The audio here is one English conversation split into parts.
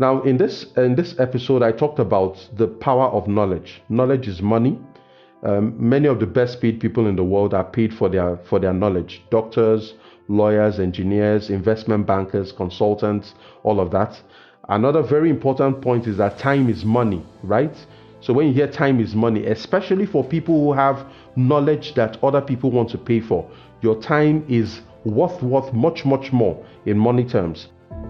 Now, in this episode, I talked about the power of knowledge. Knowledge is money. Many of the best paid people in the world are paid for their knowledge. Doctors, lawyers, engineers, investment bankers, consultants, all of that. Another very important point is that time is money, right? So when you hear time is money, especially for people who have knowledge that other people want to pay for, your time is worth much more in money terms.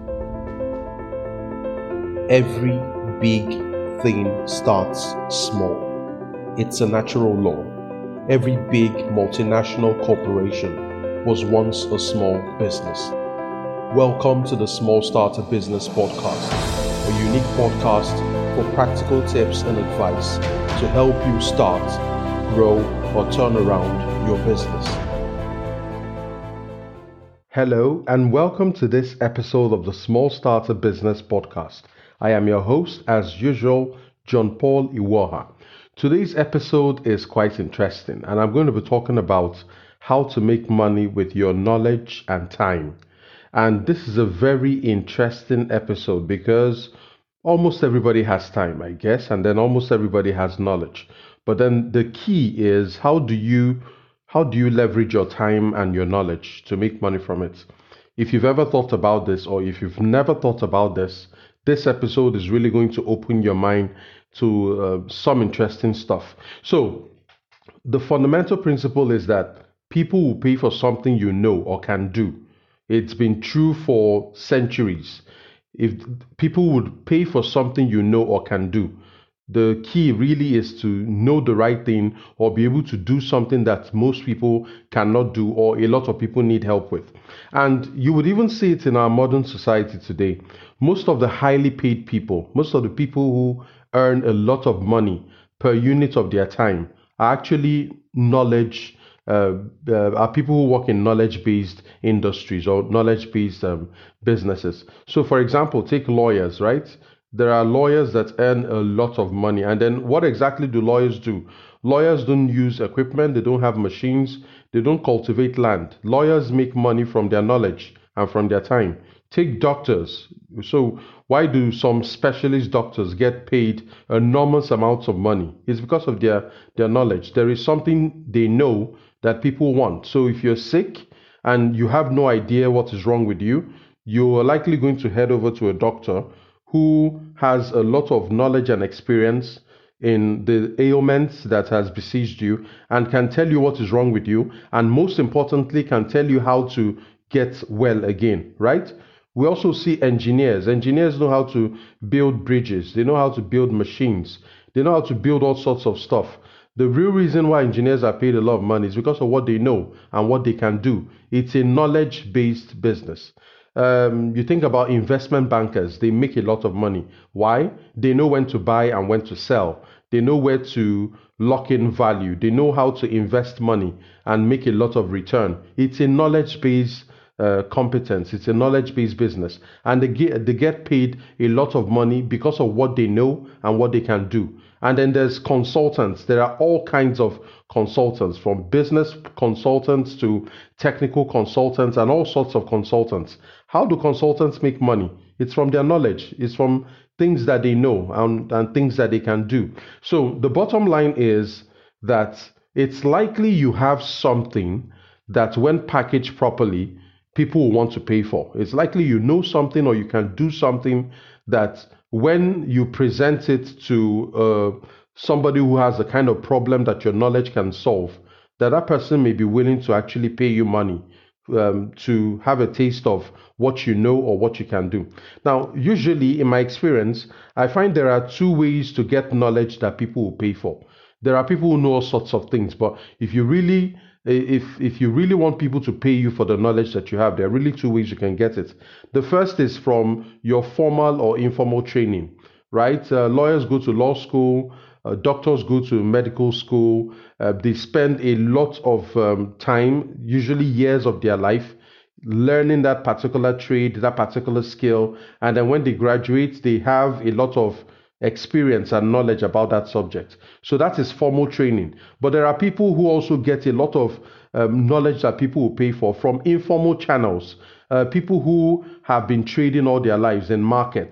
Every big thing starts small. It's a natural law. Every big multinational corporation was once a small business. Welcome to the Small Starter Business Podcast, a unique podcast for practical tips and advice to help you start, grow, or turn around your business. Hello, and welcome to this episode of the Small Starter Business Podcast. I am your host, as usual, John Paul Iwoha. Today's episode is quite interesting, and I'm going to be talking about how to make money with your knowledge and time. And this is a very interesting episode because almost everybody has time, I guess, and then almost everybody has knowledge. But then the key is how do you leverage your time and your knowledge to make money from it? If you've ever thought about this, or if you've never thought about this episode is really going to open your mind to some interesting stuff. So, the fundamental principle is that people will pay for something you know or can do. It's been true for centuries. If people would pay for something you know or can do, the key really is to know the right thing or be able to do something that most people cannot do or a lot of people need help with. And you would even see it in our modern society today. Most of the highly paid people, most of the people who earn a lot of money per unit of their time are actually are people who work in knowledge-based industries or knowledge-based businesses. So, for example, take lawyers, right? There are lawyers that earn a lot of money. And then what exactly do lawyers do? Lawyers don't use equipment, they don't have machines, they don't cultivate land. Lawyers make money from their knowledge and from their time. Take doctors. So why do some specialist doctors get paid enormous amounts of money? It's because of their knowledge. There is something they know that people want. So if you're sick and you have no idea what is wrong with you, you are likely going to head over to a doctor who has a lot of knowledge and experience in the ailments that has besieged you and can tell you what is wrong with you, and most importantly can tell you how to get well again, right? We also see engineers. Engineers know how to build bridges, they know how to build machines, they know how to build all sorts of stuff. The real reason why engineers are paid a lot of money is because of what they know and what they can do. It's a knowledge-based business. You think about investment bankers, they make a lot of money. Why? They know when to buy and when to sell. They know where to lock in value. They know how to invest money and make a lot of return. It's a knowledge-based competence. It's a knowledge-based business, and they get paid a lot of money because of what they know and what they can do. And then there's consultants. There are all kinds of consultants, from business consultants to technical consultants and all sorts of consultants. How do consultants make money? It's from their knowledge. It's from things that they know and things that they can do. So the bottom line is that it's likely you have something that when packaged properly, people will want to pay for. It's likely you know something or you can do something that when you present it to somebody who has the kind of problem that your knowledge can solve, that person may be willing to actually pay you money to have a taste of what you know or what you can do. Now, usually in my experience, I find there are two ways to get knowledge that people will pay for. There are people who know all sorts of things, but if you really want people to pay you for the knowledge that you have, there are really two ways you can get it. The first is from your formal or informal training, right? Lawyers go to law school, doctors go to medical school. They spend a lot of time, usually years of their life, learning that particular trade, that particular skill. And then when they graduate, they have a lot of experience and knowledge about that subject. So that is formal training. But there are people who also get a lot of knowledge that people will pay for from informal channels. People who have been trading all their lives in markets.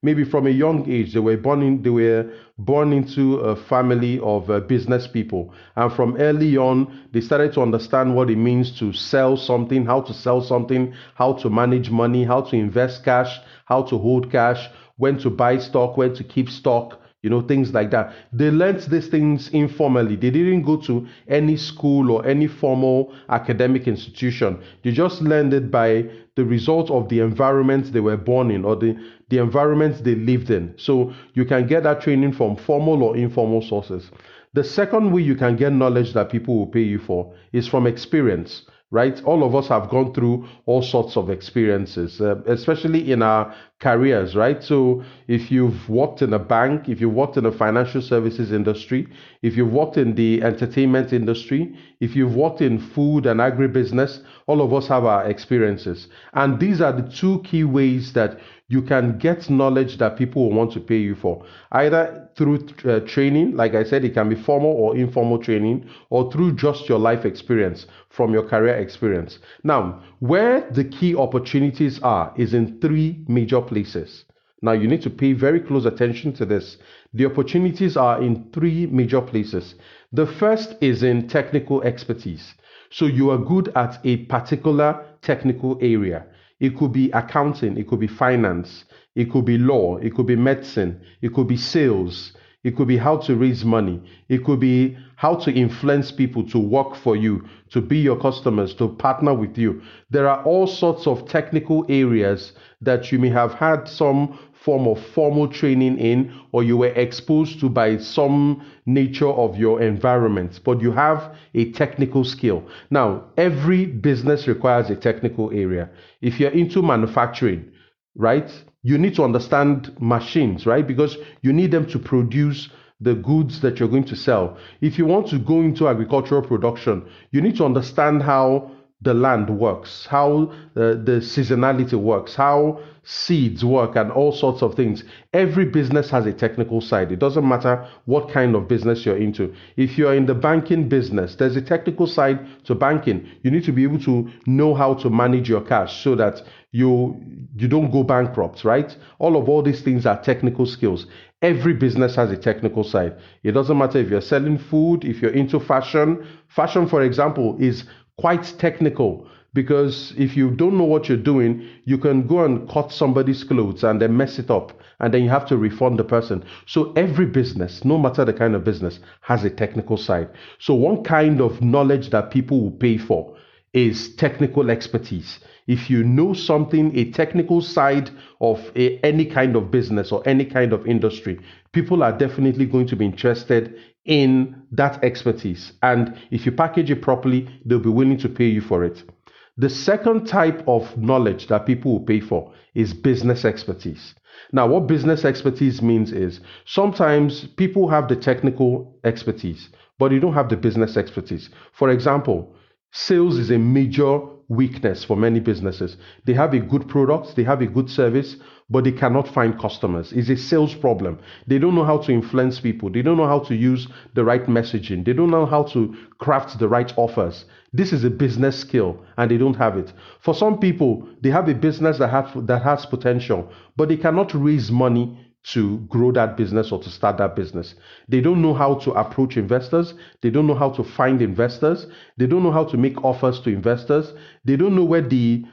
maybe from a young age they were born into a family of business people, and from early on they started to understand what it means to sell something, how to sell something, how to manage money, how to invest cash, how to hold cash, when to buy stock, when to keep stock, things like that. They learned these things informally. They didn't go to any school or any formal academic institution. They just learned it by the result of the environment they were born in, or the environment they lived in. So you can get that training from formal or informal sources. The second way you can get knowledge that people will pay you for is from experience, right? All of us have gone through all sorts of experiences, especially in our careers, right? So if you've worked in a bank, if you've worked in the financial services industry, if you've worked in the entertainment industry, if you've worked in food and agribusiness, all of us have our experiences. And these are the two key ways that you can get knowledge that people will want to pay you for, either through training, like I said, it can be formal or informal training, or through just your life experience from your career experience. Now, where the key opportunities are is in three major places. Now, you need to pay very close attention to this. The opportunities are in three major places. The first is in technical expertise. So you are good at a particular technical area. It could be accounting, it could be finance, it could be law, it could be medicine, it could be sales, it could be how to raise money, it could be how to influence people to work for you, to be your customers, to partner with you. There are all sorts of technical areas that you may have had some form of formal training in, or you were exposed to by some nature of your environment, but you have a technical skill. Now, every business requires a technical area. If you're into manufacturing, right, you need to understand machines, right, because you need them to produce the goods that you're going to sell. If you want to go into agricultural production, you need to understand how the land works, how the seasonality works, how seeds work, and all sorts of things. Every business has a technical side. It doesn't matter what kind of business you're into. If you're in the banking business, there's a technical side to banking. You need to be able to know how to manage your cash so that you don't go bankrupt, right? All these things are technical skills. Every business has a technical side. It doesn't matter if you're selling food, if you're into fashion. Fashion, for example, is quite technical, because if you don't know what you're doing, you can go and cut somebody's clothes and then mess it up, and then you have to refund the person. So every business, no matter the kind of business, has a technical side. So one kind of knowledge that people will pay for is technical expertise. If you know something, a technical side of any kind of business or any kind of industry, people are definitely going to be interested in that expertise. And if you package it properly, they'll be willing to pay you for it. The second type of knowledge that people will pay for is business expertise. Now, what business expertise means is sometimes people have the technical expertise, but you don't have the business expertise. For example, sales is a major weakness for many businesses. They have a good product, they have a good service, but they cannot find customers. It's a sales problem. They don't know how to influence people. They don't know how to use the right messaging. They don't know how to craft the right offers. This is a business skill, and they don't have it. For some people, they have a business that has potential, but they cannot raise money to grow that business or to start that business. They don't know how to approach investors. They don't know how to find investors. They don't know how to make offers to investors. They don't know where the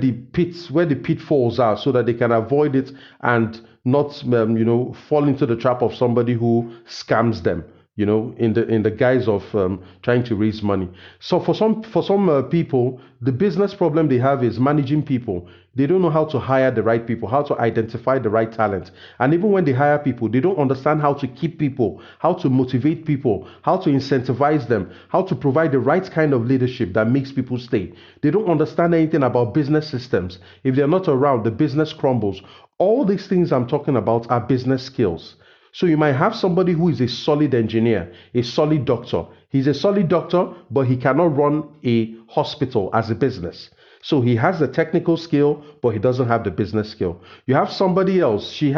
pitfalls are, so that they can avoid it and not fall into the trap of somebody who scams them, in the guise of trying to raise money. So for some people, the business problem they have is managing people. They don't know how to hire the right people, how to identify the right talent. And even when they hire people, they don't understand how to keep people, how to motivate people, how to incentivize them, how to provide the right kind of leadership that makes people stay. They don't understand anything about business systems. If they're not around, the business crumbles. All these things I'm talking about are business skills. So you might have somebody who is a solid engineer, a solid doctor. He's a solid doctor, but he cannot run a hospital as a business. So he has the technical skill, but he doesn't have the business skill. You have somebody else. She's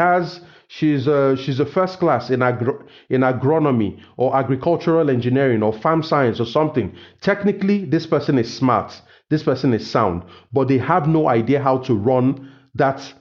a first class in agronomy or agricultural engineering or farm science or something. Technically, this person is smart. This person is sound, but they have no idea how to run that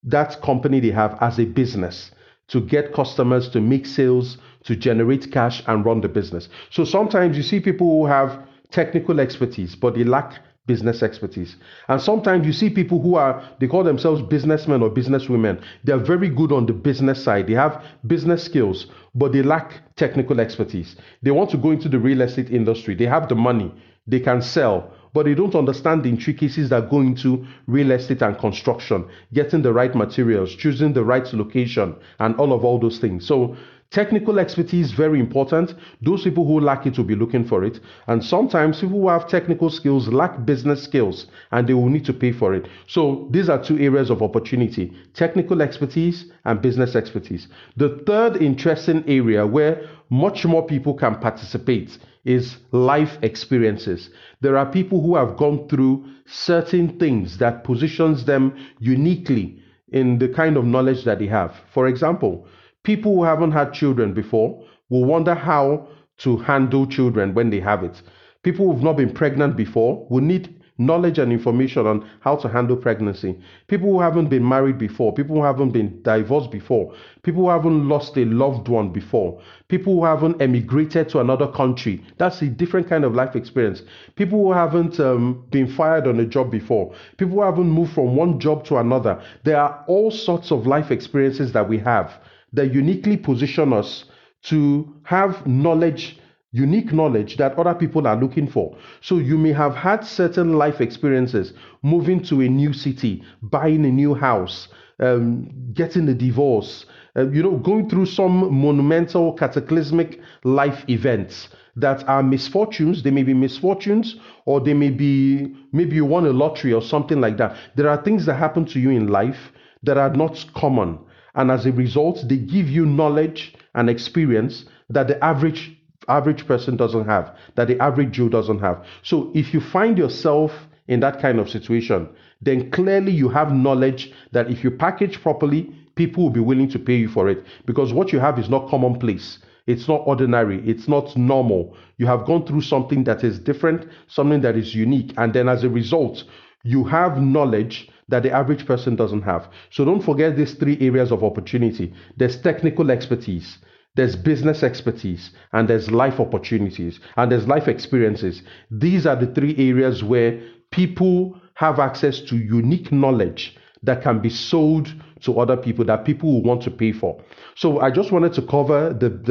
that company they have as a business to get customers, to make sales, to generate cash and run the business. So sometimes you see people who have technical expertise, but they lack business expertise. And sometimes you see people who are, they call themselves businessmen or businesswomen. They're very good on the business side. They have business skills, but they lack technical expertise. They want to go into the real estate industry. They have the money, they can sell, but they don't understand the intricacies that go into real estate and construction, getting the right materials, choosing the right location, and all those things. So technical expertise is very important. Those people who lack it will be looking for it. And sometimes people who have technical skills lack business skills and they will need to pay for it. So these are two areas of opportunity: technical expertise and business expertise. The third interesting area where much more people can participate is life experiences. There are people who have gone through certain things that positions them uniquely in the kind of knowledge that they have. For example, people who haven't had children before will wonder how to handle children when they have it. People who've not been pregnant before will need knowledge and information on how to handle pregnancy. People who haven't been married before, people who haven't been divorced before, people who haven't lost a loved one before, people who haven't emigrated to another country. That's a different kind of life experience. People who haven't been fired on a job before, people who haven't moved from one job to another. There are all sorts of life experiences that we have that uniquely position us to have knowledge, unique knowledge that other people are looking for. So you may have had certain life experiences, moving to a new city, buying a new house, getting a divorce, going through some monumental, cataclysmic life events that are misfortunes. They may be misfortunes, or they may be, maybe you won a lottery or something like that. There are things that happen to you in life that are not common. And as a result, they give you knowledge and experience that the average person doesn't have, that the average Joe doesn't have. So if you find yourself in that kind of situation, then clearly you have knowledge that if you package properly, people will be willing to pay you for it, because what you have is not commonplace. It's not ordinary. It's not normal. You have gone through something that is different, something that is unique. And then as a result, you have knowledge that the average person doesn't have. So don't forget these three areas of opportunity. There's technical expertise, there's business expertise, and there's life opportunities, and there's life experiences. These are the three areas where people have access to unique knowledge that can be sold to other people, that people will want to pay for. So I just wanted to cover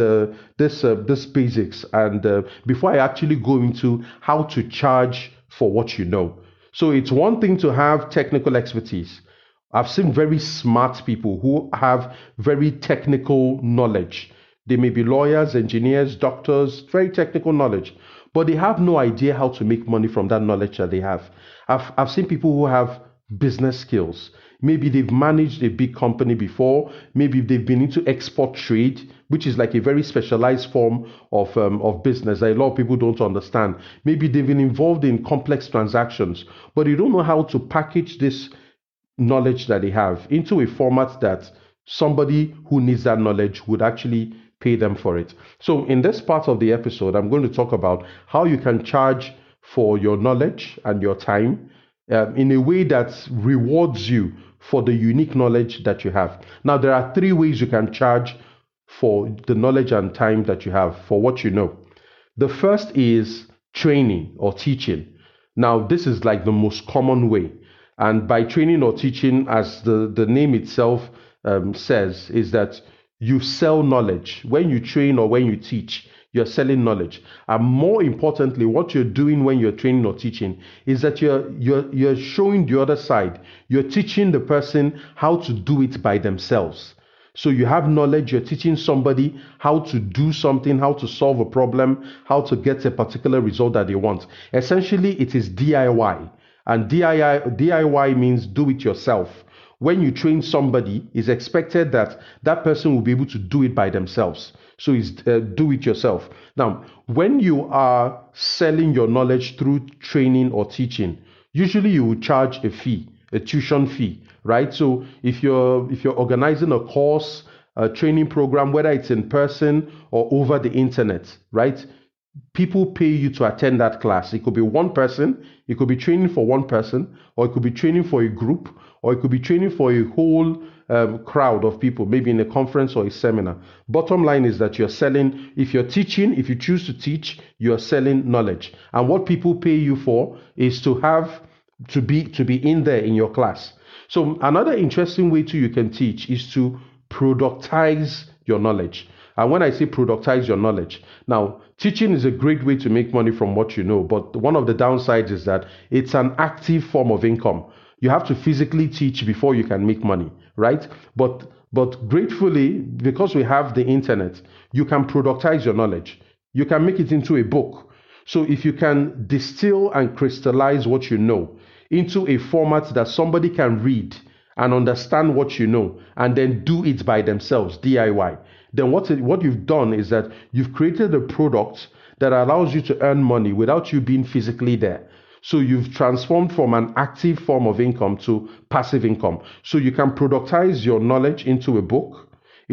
this basics, and before I actually go into how to charge for what you know. So it's one thing to have technical expertise. I've seen very smart people who have very technical knowledge. They may be lawyers, engineers, doctors, very technical knowledge, but they have no idea how to make money from that knowledge that they have. I've seen people who have business skills. Maybe they've managed a big company before. Maybe they've been into export trade, which is like a very specialized form of business that a lot of people don't understand. Maybe they've been involved in complex transactions, but they don't know how to package this knowledge that they have into a format that somebody who needs that knowledge would actually pay them for it. So in this part of the episode, I'm going to talk about how you can charge for your knowledge and your time in a way that rewards you for the unique knowledge that you have. Now, there are three ways you can charge for the knowledge and time that you have for what you know. The first is training or teaching. Now, this is like the most common way. And by training or teaching, as the name itself says, is that you sell knowledge. When you train or when you teach, you're selling knowledge. And more importantly, what you're doing when you're training or teaching is that you're showing the other side. You're teaching the person how to do it by themselves. So you have knowledge, you're teaching somebody how to do something, how to solve a problem, how to get a particular result that they want. Essentially, it is DIY. And DIY means do it yourself. When you train somebody, it's expected that that person will be able to do it by themselves. So it's do it yourself. Now, when you are selling your knowledge through training or teaching, usually you will charge a fee, a tuition fee, right? So if you're organizing a course, a training program, whether it's in person or over the internet, right? People pay you to attend that class. It could be one person, it could be training for one person, or it could be training for a group, or it could be training for a whole crowd of people, maybe in a conference or a seminar. Bottom line is that you're selling, if you're teaching, if you choose to teach, you're selling knowledge. And what people pay you for is to be in there in your class. So another interesting way too you can teach is to productize your knowledge. And when I say productize your knowledge, now teaching is a great way to make money from what you know, but one of the downsides is that it's an active form of income. You have to physically teach before you can make money, right? But gratefully, because we have the internet, you can productize your knowledge. You can make it into a book. So if you can distill and crystallize what you know into a format that somebody can read and understand what you know and then do it by themselves, DIY, then what you've done is that you've created a product that allows you to earn money without you being physically there. So you've transformed from an active form of income to passive income. So you can productize your knowledge into a book.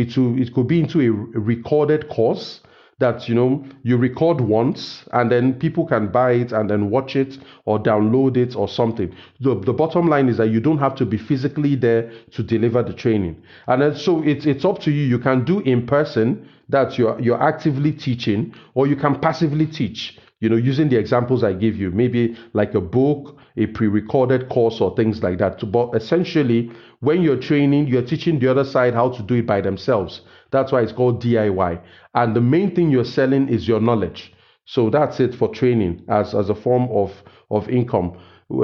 It could be into a recorded course that you record once and then people can buy it and then watch it or download it or something. The bottom line is that you don't have to be physically there to deliver the training. And then, so it's up to you. You can do in person, that you're actively teaching, or you can passively teach, using the examples I give you, maybe like a book, a pre-recorded course or things like that. But essentially, when you're training, you're teaching the other side how to do it by themselves. That's why it's called DIY. And the main thing you're selling is your knowledge. So that's it for training as a form of income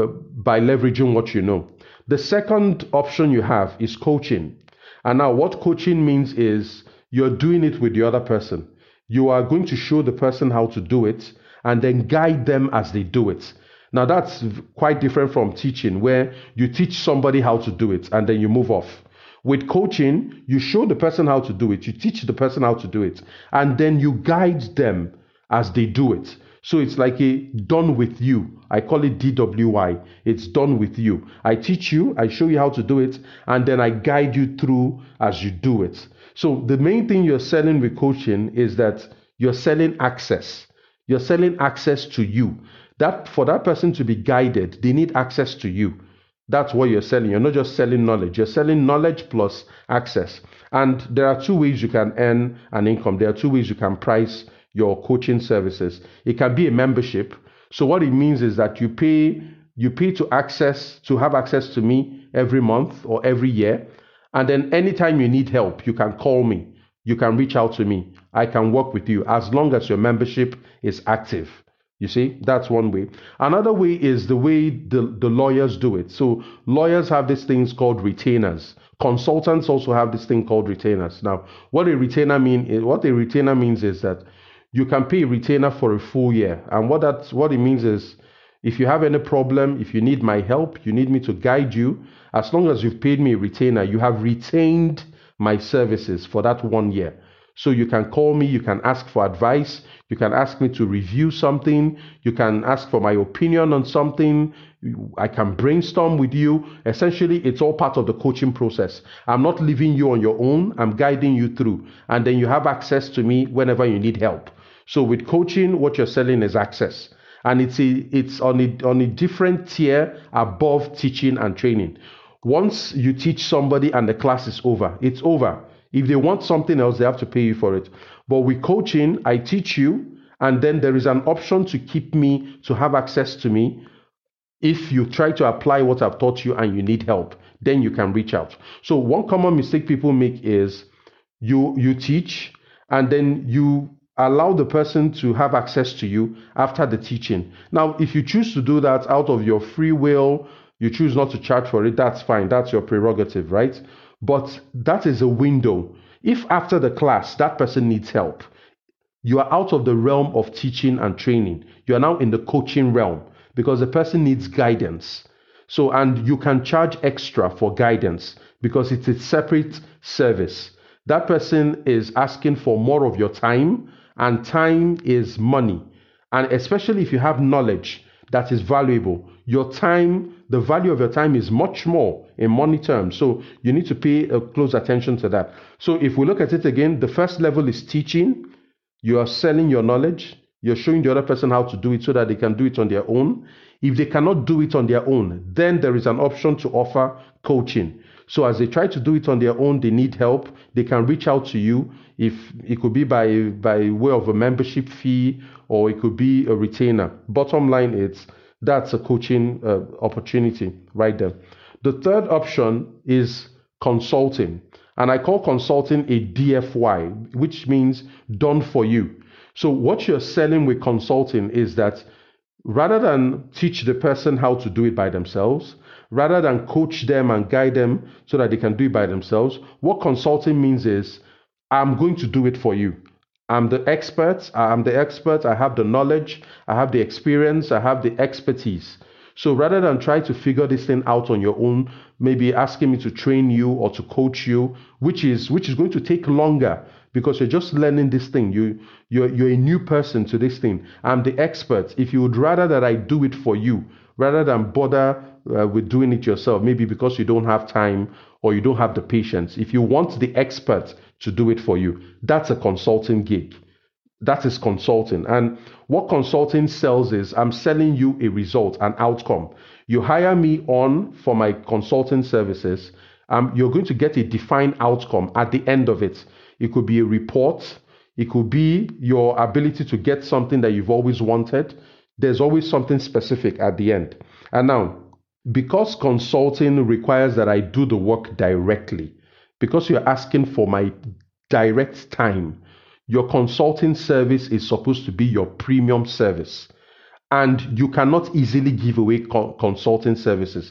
by leveraging what you know. The second option you have is coaching. And now what coaching means is you're doing it with the other person. You are going to show the person how to do it and then guide them as they do it. Now that's quite different from teaching, where you teach somebody how to do it and then you move off. With coaching, you show the person how to do it, you teach the person how to do it, and then you guide them as they do it. So it's like a done with you. I call it DWY. It's done with you. I teach you, I show you how to do it, and then I guide you through as you do it. So the main thing you're selling with coaching is that you're selling access. You're selling access to you. That for that person to be guided, they need access to you. That's what you're selling. You're not just selling knowledge. You're selling knowledge plus access. And there are two ways you can earn an income. There are two ways you can price your coaching services. It can be a membership. So what it means is that you pay to have access to me every month or every year. And then anytime you need help, you can call me. You can reach out to me. I can work with you as long as your membership is active. You see, that's one way. Another way is the way the lawyers do it. So lawyers have these things called retainers. Consultants also have this thing called retainers. Now, what a retainer means is that you can pay a retainer for a full year. And what it means is, if you have any problem, if you need my help, you need me to guide you, as long as you've paid me a retainer, you have retained my services for that 1 year. So you can call me, you can ask for advice, you can ask me to review something, you can ask for my opinion on something, I can brainstorm with you. Essentially, it's all part of the coaching process. I'm not leaving you on your own, I'm guiding you through. And then you have access to me whenever you need help. So with coaching, what you're selling is access. And it's on a different tier above teaching and training. Once you teach somebody and the class is over, it's over. If they want something else, they have to pay you for it. But with coaching, I teach you, and then there is an option to keep me, to have access to me. If you try to apply what I've taught you and you need help, then you can reach out. So one common mistake people make is you teach and then you allow the person to have access to you after the teaching. Now, if you choose to do that out of your free will, you choose not to charge for it, that's fine. That's your prerogative, right? But that is a window. If after the class that person needs help, you are out of the realm of teaching and training. You are now in the coaching realm because the person needs guidance. So, and you can charge extra for guidance because it's a separate service. That person is asking for more of your time, and time is money. And especially if you have knowledge that is valuable, your time, the value of your time is much more in money terms. So you need to pay close attention to that. So if we look at it again, the first level is teaching. You are selling your knowledge. You're showing the other person how to do it so that they can do it on their own. If they cannot do it on their own, then there is an option to offer coaching. So as they try to do it on their own, they need help, they can reach out to you. If it could be by way of a membership fee, or it could be a retainer. Bottom line is that's a coaching opportunity right there. The third option is consulting. And I call consulting a DFY, which means done for you. So what you're selling with consulting is that rather than teach the person how to do it by themselves, rather than coach them and guide them so that they can do it by themselves, what consulting means is I'm going to do it for you. I'm the expert. I have the knowledge. I have the experience. I have the expertise. So rather than try to figure this thing out on your own, maybe asking me to train you or to coach you, which is going to take longer because you're just learning this thing. You're a new person to this thing. I'm the expert. If you would rather that I do it for you rather than bother with doing it yourself, maybe because you don't have time or you don't have the patience. If you want the expert to do it for you, that's a consulting gig. That is consulting. And what consulting sells is I'm selling you a result, an outcome. You hire me on for my consulting services. You're going to get a defined outcome at the end of it. It could be a report. It could be your ability to get something that you've always wanted. There's always something specific at the end. And now, because consulting requires that I do the work directly, because you're asking for my direct time, your consulting service is supposed to be your premium service. And you cannot easily give away consulting services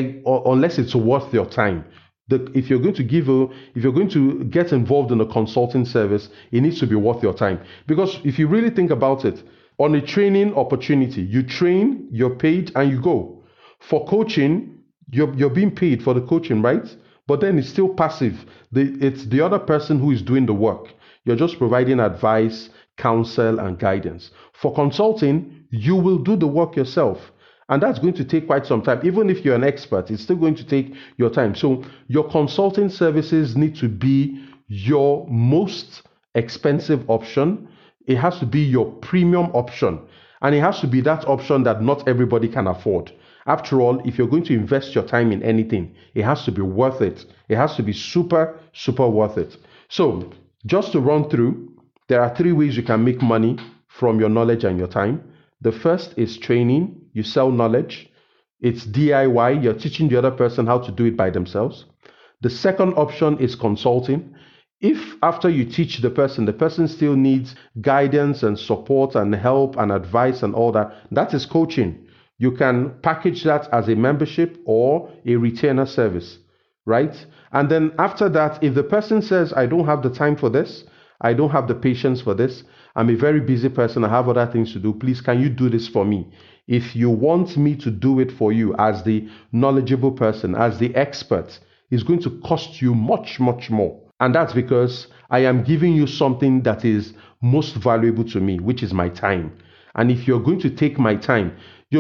unless it's worth your time. If you're going to if you're going to get involved in a consulting service, it needs to be worth your time. Because if you really think about it, on a training opportunity, you train, you're paid, and you go. For coaching, you're being paid for the coaching, right? But then it's still passive. It's the other person who is doing the work. You're just providing advice, counsel, and guidance. For consulting, you will do the work yourself. And that's going to take quite some time. Even if you're an expert, it's still going to take your time. So your consulting services need to be your most expensive option. It has to be your premium option. And it has to be that option that not everybody can afford. After all, if you're going to invest your time in anything, it has to be worth it. It has to be super, super worth it. So just to run through, there are 3 ways you can make money from your knowledge and your time. The first is training. You sell knowledge. It's DIY. You're teaching the other person how to do it by themselves. The second option is consulting. If after you teach the person still needs guidance and support and help and advice and all that, that is coaching. You can package that as a membership or a retainer service, right? And then after that, if the person says, I don't have the time for this, I don't have the patience for this, I'm a very busy person, I have other things to do, please, can you do this for me? If you want me to do it for you as the knowledgeable person, as the expert, it's going to cost you much, much more. And that's because I am giving you something that is most valuable to me, which is my time. And if you're going to take my time,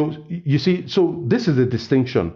you see, so this is the distinction.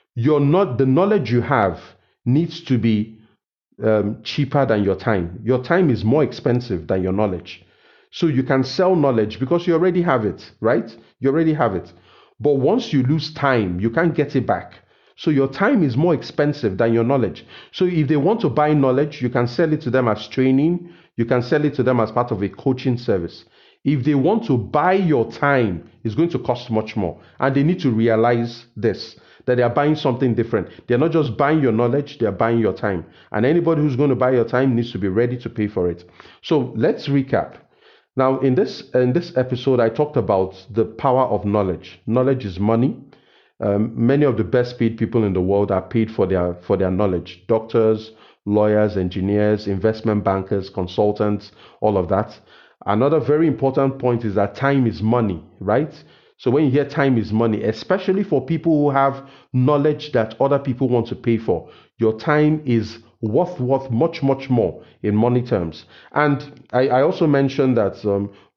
The knowledge you have needs to be cheaper than your time. Your time is more expensive than your knowledge. So you can sell knowledge because you already have it, right? You already have it. But once you lose time, you can't get it back. So your time is more expensive than your knowledge. So if they want to buy knowledge, you can sell it to them as training. You can sell it to them as part of a coaching service. If they want to buy your time, it's going to cost much more. And they need to realize this, that they are buying something different. They're not just buying your knowledge, they're buying your time. And anybody who's going to buy your time needs to be ready to pay for it. So let's recap. Now, in this episode, I talked about the power of knowledge. Knowledge is money. Many of the best paid people in the world are paid for their knowledge. Doctors, lawyers, engineers, investment bankers, consultants, all of that. Another very important point is that time is money, right? So when you hear time is money, especially for people who have knowledge that other people want to pay for, your time is worth much, much more in money terms. And I also mentioned that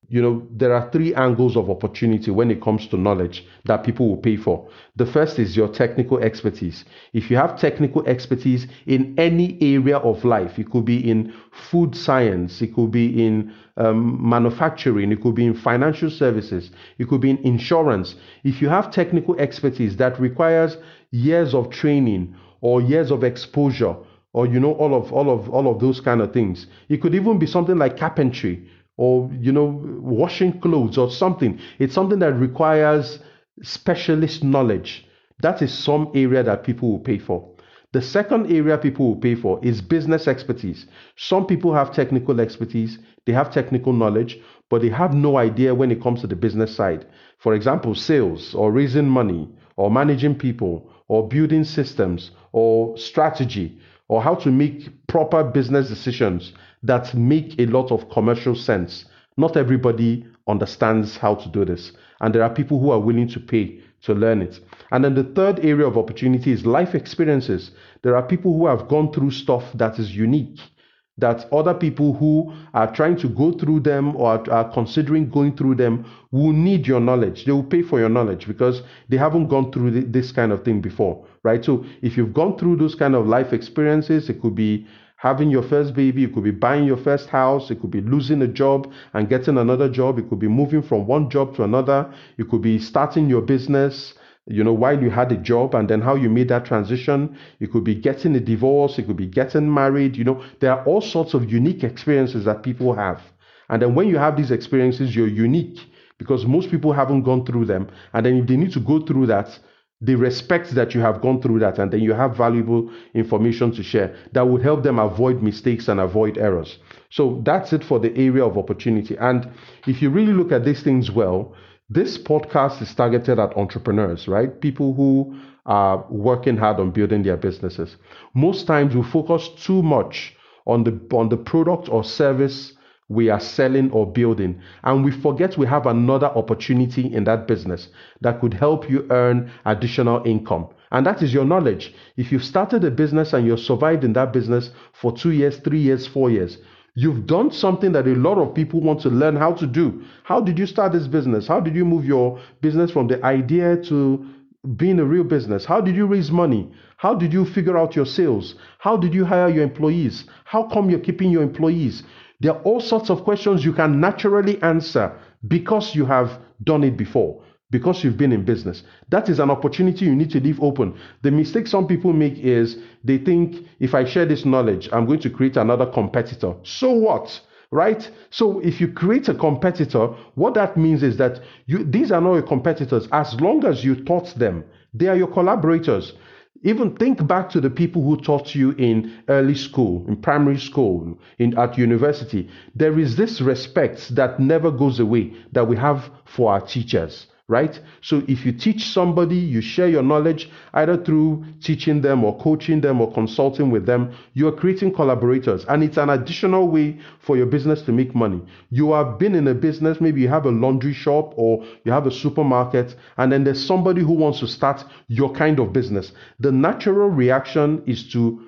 there are three angles of opportunity when it comes to knowledge that people will pay for. The first is your technical expertise. If you have technical expertise in any area of life, it could be in food science, it could be in manufacturing, it could be in financial services, it could be in insurance. If you have technical expertise that requires years of training or years of exposure, or all of those kind of things, it could even be something like carpentry or washing clothes or something. It's something that requires specialist knowledge. That is some area that people will pay for. The second area people will pay for is business expertise. Some people have technical expertise, they have technical knowledge, but they have no idea when it comes to the business side. For example, sales or raising money or managing people or building systems or strategy or how to make proper business decisions that make a lot of commercial sense. Not everybody understands how to do this, and there are people who are willing to pay to learn it. And then the third area of opportunity is life experiences. There are people who have gone through stuff that is unique, that other people who are trying to go through them or are considering going through them will need your knowledge. They will pay for your knowledge because they haven't gone through this kind of thing before, right? So if you've gone through those kind of life experiences, it could be having your first baby, it could be buying your first house, it could be losing a job and getting another job, it could be moving from one job to another, it could be starting your business, while you had a job and then how you made that transition. It could be getting a divorce, it could be getting married. There are all sorts of unique experiences that people have. And then when you have these experiences, you're unique because most people haven't gone through them. And then if they need to go through that, they respect that you have gone through that, and then you have valuable information to share that would help them avoid mistakes and avoid errors. So that's it for the area of opportunity. And if you really look at these things well, this podcast is targeted at entrepreneurs, right? People who are working hard on building their businesses. Most times we focus too much on the product or service we are selling or building, and we forget we have another opportunity in that business that could help you earn additional income. And that is your knowledge. If you've started a business and you've survived in that business for 2 years, 3 years, 4 years, you've done something that a lot of people want to learn how to do. How did you start this business? How did you move your business from the idea to being a real business? How did you raise money? How did you figure out your sales? How did you hire your employees? How come you're keeping your employees? There are all sorts of questions you can naturally answer because you have done it before, because you've been in business. That is an opportunity you need to leave open. The mistake some people make is they think, if I share this knowledge, I'm going to create another competitor. So what? Right? So if you create a competitor, what that means is that these are not your competitors. As long as you taught them, they are your collaborators. Even think back to the people who taught you in early school, in primary school, at university. There is this respect that never goes away that we have for our teachers, right? So if you teach somebody, you share your knowledge either through teaching them or coaching them or consulting with them, you are creating collaborators, and it's an additional way for your business to make money. You have been in a business, maybe you have a laundry shop or you have a supermarket, and then there's somebody who wants to start your kind of business. The natural reaction is to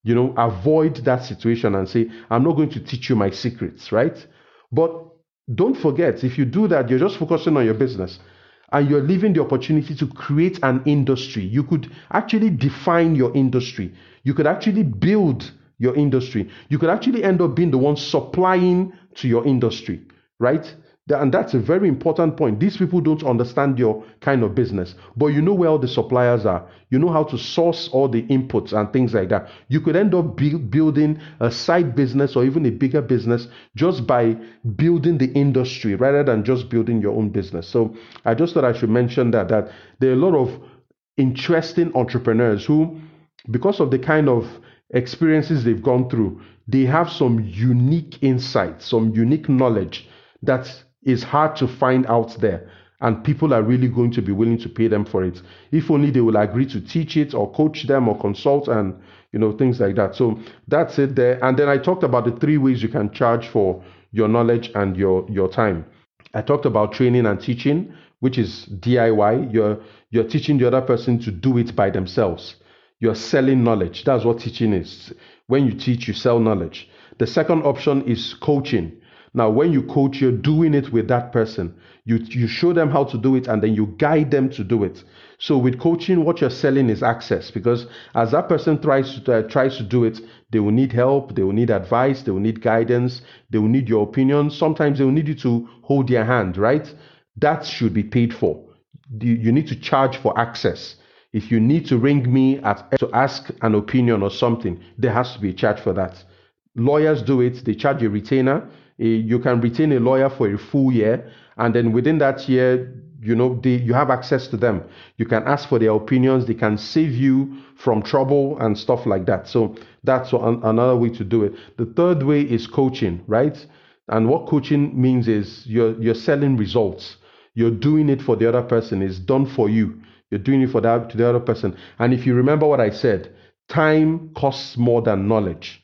avoid that situation and say, I'm not going to teach you my secrets, right? But don't forget, if you do that, you're just focusing on your business and you're leaving the opportunity to create an industry. You could actually define your industry. You could actually build your industry. You could actually end up being the one supplying to your industry, right? And that's a very important point. These people don't understand your kind of business, but you know where all the suppliers are. You know how to source all the inputs and things like that. You could end up building a side business or even a bigger business just by building the industry rather than just building your own business. So I just thought I should mention that there are a lot of interesting entrepreneurs who, because of the kind of experiences they've gone through, they have some unique insights, some unique knowledge that is hard to find out there, and people are really going to be willing to pay them for it if only they will agree to teach it or coach them or consult and things like that. So that's it there. And then I talked about the 3 ways you can charge for your knowledge and your time. I talked about training and teaching, which is DIY. You're teaching the other person to do it by themselves. You're selling knowledge. That's what teaching is. When you teach, you sell knowledge. The second option is coaching. Now, when you coach, you're doing it with that person. You show them how to do it and then you guide them to do it. So with coaching, what you're selling is access, because as that person tries to do it, they will need help, they will need advice, they will need guidance, they will need your opinion. Sometimes they will need you to hold their hand, right? That should be paid for. You need to charge for access. If you need to ring me to ask an opinion or something, there has to be a charge for that. Lawyers do it, they charge a retainer. You can retain a lawyer for a full year, and then within that year, you have access to them. You can ask for their opinions, they can save you from trouble and stuff like that. So that's another way to do it. The third way is coaching, right? And what coaching means is you're selling results. You're doing it for the other person. It's done for you. You're doing it for to the other person. And if you remember what I said, time costs more than knowledge.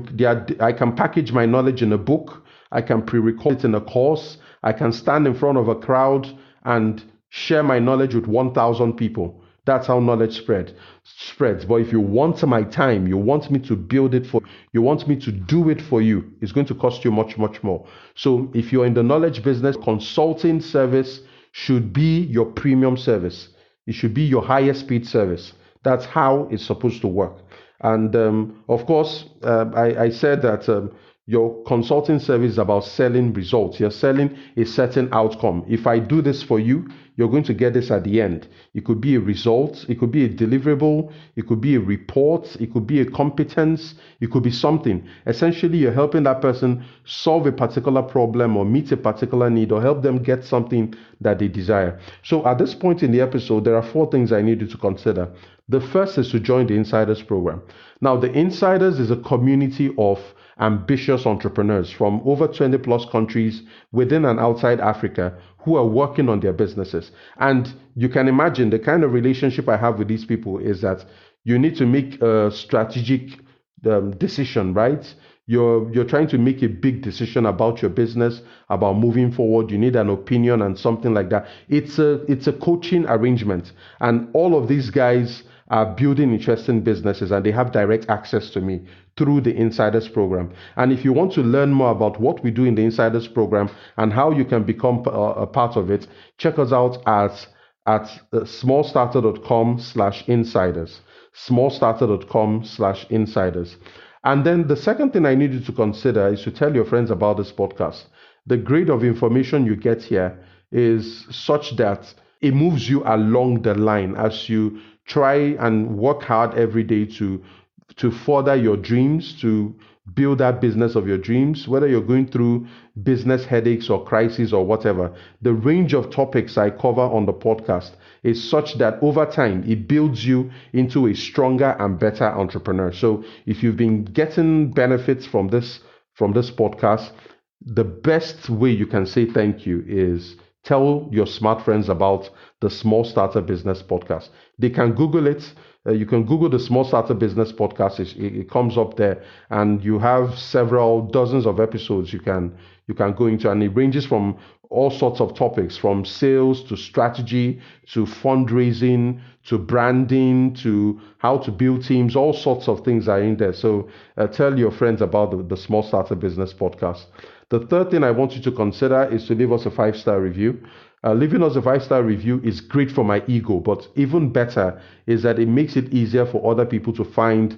I can package my knowledge in a book. I can pre-record it in a course. I can stand in front of a crowd and share my knowledge with 1,000 people. That's how knowledge spreads. But if you want my time, you want me to build it for you, want me to do it for you, it's going to cost you much, much more. So if you're in the knowledge business, consulting service should be your premium service. It should be your highest paid service. That's how it's supposed to work. And of course, I said that your consulting service is about selling results. You're selling a certain outcome. If I do this for you, you're going to get this at the end. It could be a result, it could be a deliverable, it could be a report, it could be a competence, it could be something. Essentially, you're helping that person solve a particular problem or meet a particular need or help them get something that they desire. So at this point in the episode, there are 4 things I need you to consider. The first is to join the Insiders program. Now, the Insiders is a community of ambitious entrepreneurs from over 20 plus countries within and outside Africa who are working on their businesses. And you can imagine the kind of relationship I have with these people is that you need to make a strategic decision, right? You're trying to make a big decision about your business, about moving forward. You need an opinion and something like that. It's a coaching arrangement, and all of these guys are building interesting businesses and they have direct access to me through the Insiders program. And if you want to learn more about what we do in the Insiders program and how you can become a part of it, check us out at smallstarter.com/insiders. smallstarter.com/insiders. And then the second thing I need you to consider is to tell your friends about this podcast. The grade of information you get here is such that it moves you along the line as you try and work hard every day to further your dreams, to build that business of your dreams, whether you're going through business headaches or crises or whatever. The range of topics I cover on the podcast is such that over time it builds you into a stronger and better entrepreneur. So if you've been getting benefits from this podcast, the best way you can say thank you is tell your smart friends about the Small Starter Business Podcast. They can Google it. You can Google the Small Starter Business Podcast. It comes up there, and you have several dozens of episodes you can go into, and it ranges from all sorts of topics, from sales to strategy to fundraising to branding to how to build teams. All sorts of things are in there. So tell your friends about the Small Starter Business Podcast. The third thing I want you to consider is to leave us a 5-star review. Leaving us a 5-star review is great for my ego, but even better is that it makes it easier for other people to find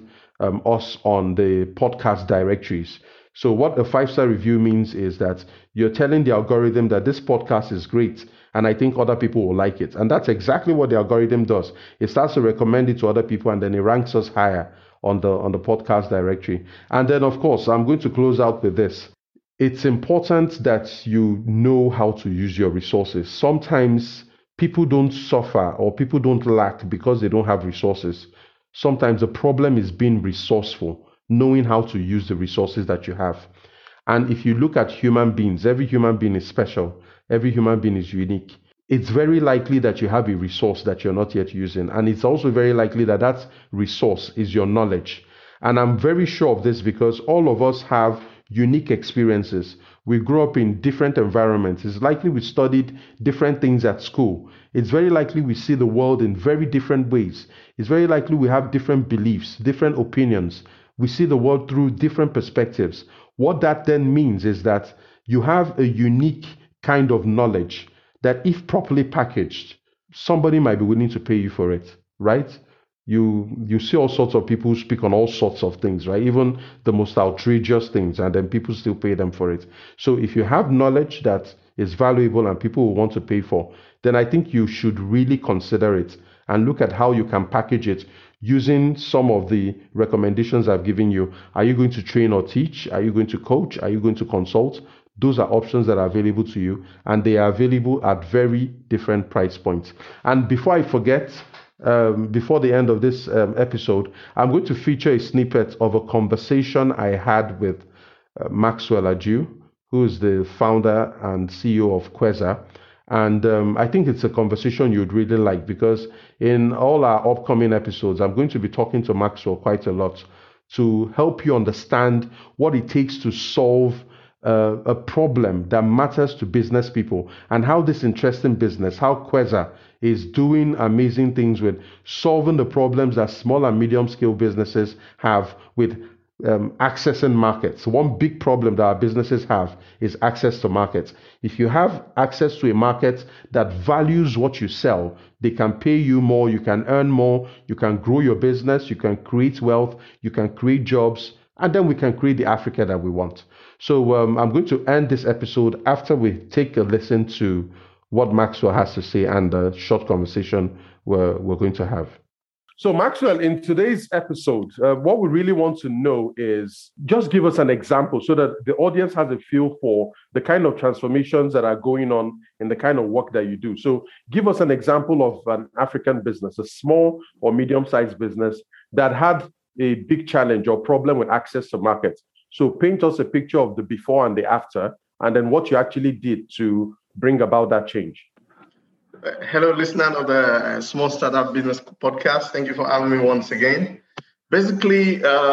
us on the podcast directories. So what a 5-star review means is that you're telling the algorithm that this podcast is great and I think other people will like it. And that's exactly what the algorithm does. It starts to recommend it to other people and then it ranks us higher on the podcast directory. And then, of course, I'm going to close out with this. It's important that you know how to use your resources. Sometimes people don't suffer or people don't lack because they don't have resources. Sometimes the problem is being resourceful, knowing how to use the resources that you have. And if you look at human beings, every human being is special. Every human being is unique. It's very likely that you have a resource that you're not yet using. And it's also very likely that that resource is your knowledge. And I'm very sure of this because all of us have unique experiences. We grew up in different environments. It's likely we studied different things at school. It's very likely we see the world in very different ways. It's very likely we have different beliefs, different opinions. We see the world through different perspectives. What that then means is that you have a unique kind of knowledge that, if properly packaged, somebody might be willing to pay you for it, right? You see all sorts of people who speak on all sorts of things, right? Even the most outrageous things, and then people still pay them for it. So if you have knowledge that is valuable and people will want to pay for, then I think you should really consider it and look at how you can package it using some of the recommendations I've given you. Are you going to train or teach? Are you going to coach? Are you going to consult? Those are options that are available to you, and they are available at very different price points. And before I forget, before the end of this episode, I'm going to feature a snippet of a conversation I had with Maxwell Adu, who is the founder and CEO of Quasar. And I think it's a conversation you'd really like, because in all our upcoming episodes, I'm going to be talking to Maxwell quite a lot to help you understand what it takes to solve a problem that matters to business people, and how this interesting business, how Quasar is doing amazing things with solving the problems that small and medium scale businesses have with accessing markets. One big problem that our businesses have is access to markets. If you have access to a market that values what you sell, they can pay you more, you can earn more, you can grow your business, you can create wealth, you can create jobs, and then we can create the Africa that we want. So I'm going to end this episode after we take a listen to what Maxwell has to say and the short conversation we're going to have. So Maxwell, in today's episode, what we really want to know is, just give us an example so that the audience has a feel for the kind of transformations that are going on in the kind of work that you do. So give us an example of an African business, a small or medium-sized business that had a big challenge or problem with access to markets. So paint us a picture of the before and the after, and then what you actually did to bring about that change. Hello, listener of the Small Startup Business Podcast. Thank you for having me once again. Basically,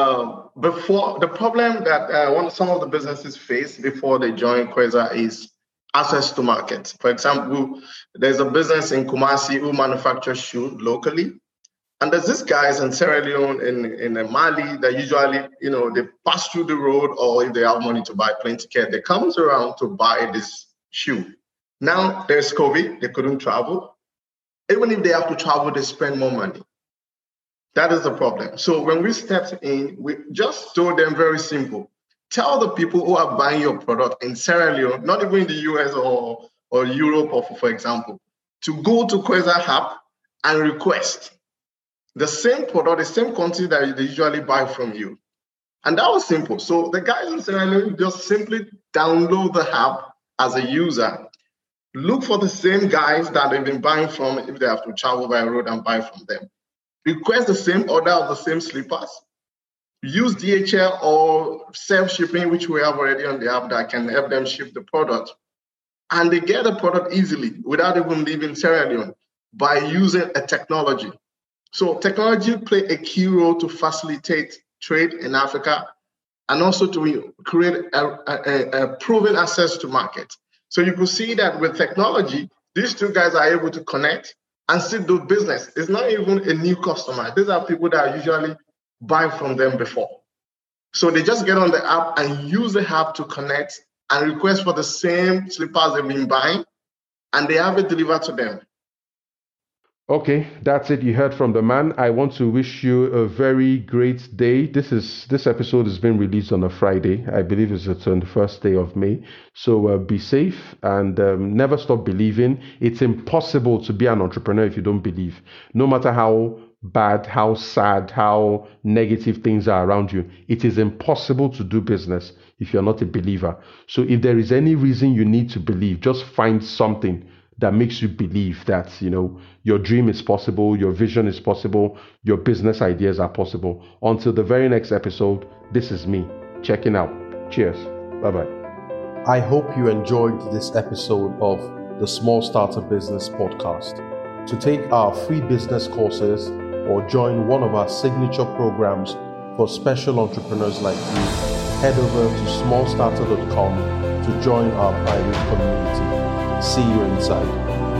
before the problem that some of the businesses face before they join Quasar is access to markets. For example, there's a business in Kumasi who manufactures shoes locally. And there's these guys in Sierra Leone, in Mali, that usually, they pass through the road, or if they have money to buy plane ticket, they come around to buy this shoe. Now there's COVID, they couldn't travel. Even if they have to travel, they spend more money. That is the problem. So when we stepped in, we just told them very simple. Tell the people who are buying your product in Sierra Leone, not even in the US or Europe, or for example, to go to Quasar app and request the same product, the same quantity that they usually buy from you. And that was simple. So the guys in Sierra Leone just simply download the app as a user, look for the same guys that they've been buying from if they have to travel by road and buy from them. Request the same order of the same slippers. Use DHL or self-shipping, which we have already on the app that can help them ship the product. And they get the product easily without even leaving Sierra Leone by using a technology. So technology play a key role to facilitate trade in Africa and also to create a proven access to market. So you could see that with technology, these two guys are able to connect and still do business. It's not even a new customer. These are people that usually buy from them before. So they just get on the app and use the app to connect and request for the same slippers they've been buying, and they have it delivered to them. Okay, that's it. You heard from the man. I want to wish you a very great day. This episode has been released on a Friday. I believe it's the 21st day of May. So be safe and never stop believing. It's impossible to be an entrepreneur if you don't believe. No matter how bad, how sad, how negative things are around you, it is impossible to do business if you're not a believer. So if there is any reason you need to believe, just find something that makes you believe that, your dream is possible, your vision is possible, your business ideas are possible. Until the very next episode, this is me checking out. Cheers. Bye-bye. I hope you enjoyed this episode of the Small Startup Business Podcast. To take our free business courses or join one of our signature programs for special entrepreneurs like you, head over to smallstarter.com to join our private community. See you inside.